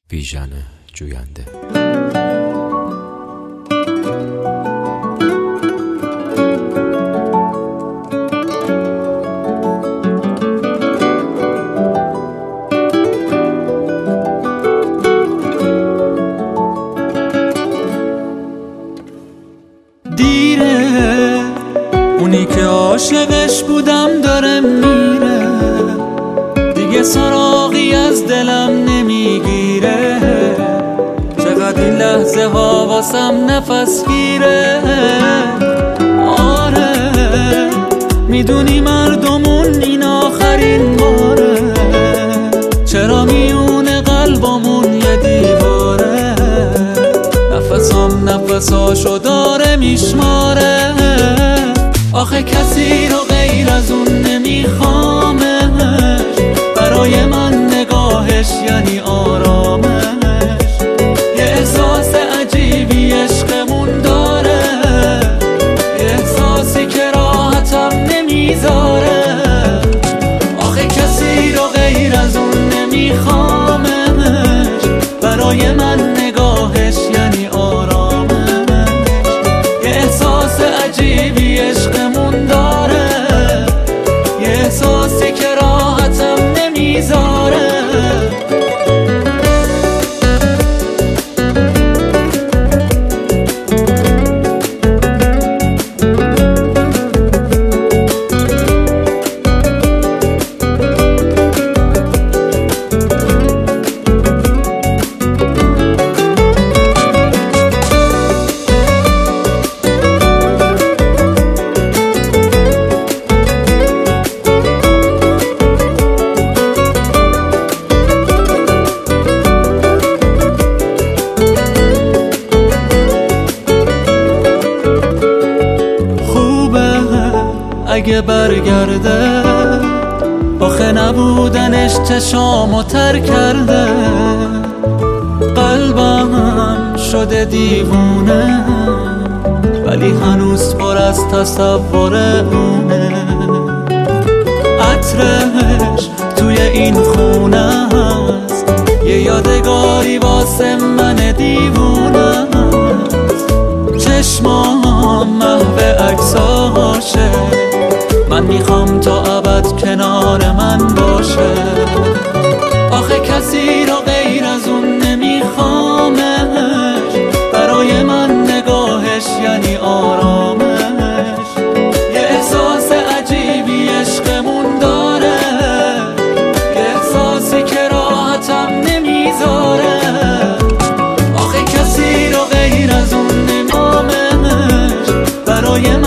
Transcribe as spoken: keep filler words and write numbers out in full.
بیژن جوینده. دیره اونی که عاشقش بودم داره میره، دیگه سراغی از دلم نمیگیره. چقدر این لحظه ها واسم نفس گیره. آره میدونی مردمون این آخرین باره، چرا میونه قلبمون یه دیواره. نفسام نفساشو داره میشماره. آخه کسی رو غیر از اون نمیخوامش، برای من نگاهش یعنی آرامش. یه احساس عجیبی عشقمون داره، یه احساسی که راحتم نمیذاره. آخه کسی رو غیر از اون نمیخوامش، برای من نگاهش یعنی آرامش. یه احساس عجیبی عشقمون داره، یه احساسی که راحتم نمیذاره. اگه برگرده، آخه نبودنش چشامو تر کرده. قلبم شده دیوونه، ولی هنوز پر از تصور اونه. عطرش توی این خونه هست، یه یادگاری واسه من دیوونه. چشمام محو عکساشه، من میخوام تا ابد کنار من باشه. آخه کسی رو غیر از اون نمیخوامش، برای من نگاهش یعنی آرامش. یه احساس عجیبی عشقمون داره، یه احساسی که راحتم نمیذاره. آخه کسی رو غیر از اون نمیخوامش، برای